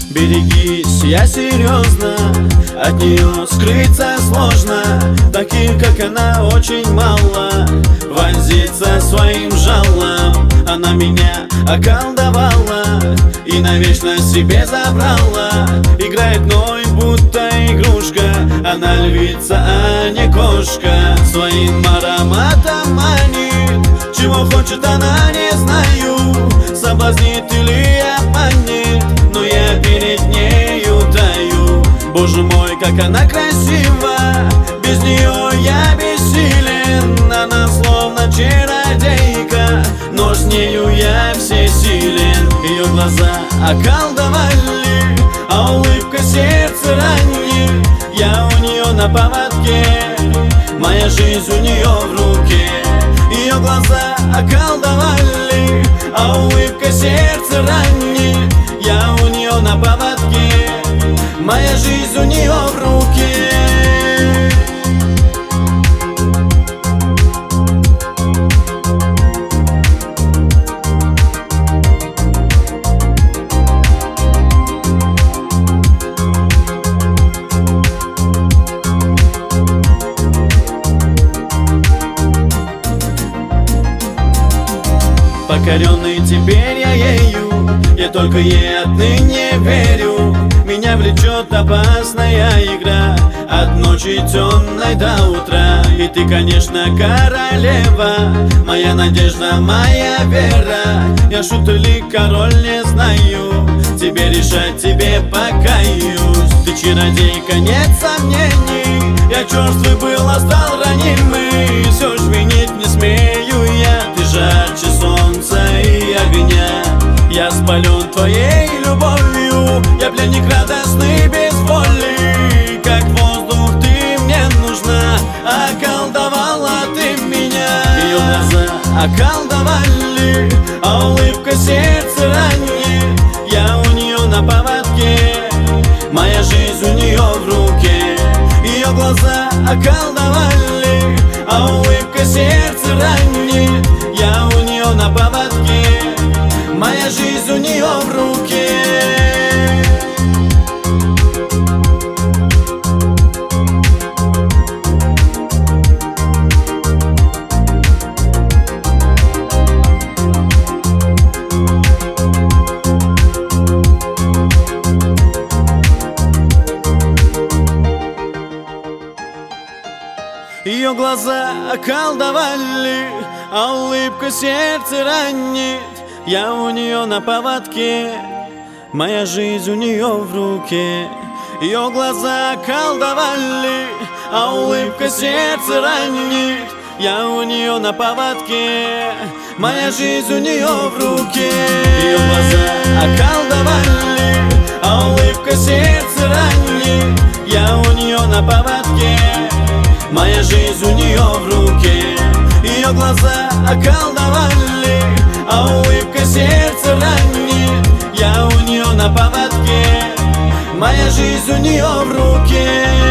Берегись, я серьезно, от нее скрыться сложно. Таких, как она, очень мало. Вонзиться своим жалом. Она меня околдовала и навечно себе забрала. Играет мной, будто игрушка. Она львица, а не кошка. Своим ароматом манит. Чего хочет она, не знаю. Соблазнит или обманет, но я перед нею таю. Боже мой, как она красива, без нее я бессилен. Она словно чародейка, но с нею я всесилен. Ее глаза околдовали, а улыбка сердце ранит. Я у нее на поводке, моя жизнь у нее в руке. Ее глаза околдовали, а улыбка сердце ранит. Я у нее на поводке, моя жизнь у нее в руке. Покоренный теперь я ею, я только ей отныне верю. Меня влечет опасная игра, от ночи темной до утра. И ты, конечно, королева, моя надежда, моя вера. Я шут или король, не знаю, тебе решать, тебе покаюсь. Ты чародейка, нет сомнений, я черствый был, а стал ранимый. Все ж винить не смею я, ты жарче солнца и огня. Я спален твоей любовью, я пленник радостный без воли. Как воздух ты мне нужна, околдовала ты меня. Ее глаза околдовали, а улыбка сердце ранит. Я у нее на поводке, моя жизнь у нее в руке. Ее глаза околдовали, а улыбка сердце ранит. Я у нее на поводке, моя жизнь у нее в руке. Ее глаза околдовали, а улыбка сердце ранит. Я у нее на поводке, моя жизнь у нее в руке. Ее глаза околдовали, а улыбка сердце ранит. Я у нее на поводке, моя жизнь у нее в руке. Ее глаза околдовали, а улыбка сердце ранит. Я у нее на поводке, моя жизнь у нее в руке. Ее глаза околдовали, а улыбка сердце ранит. Я у нее на поводке, моя жизнь у нее в руке.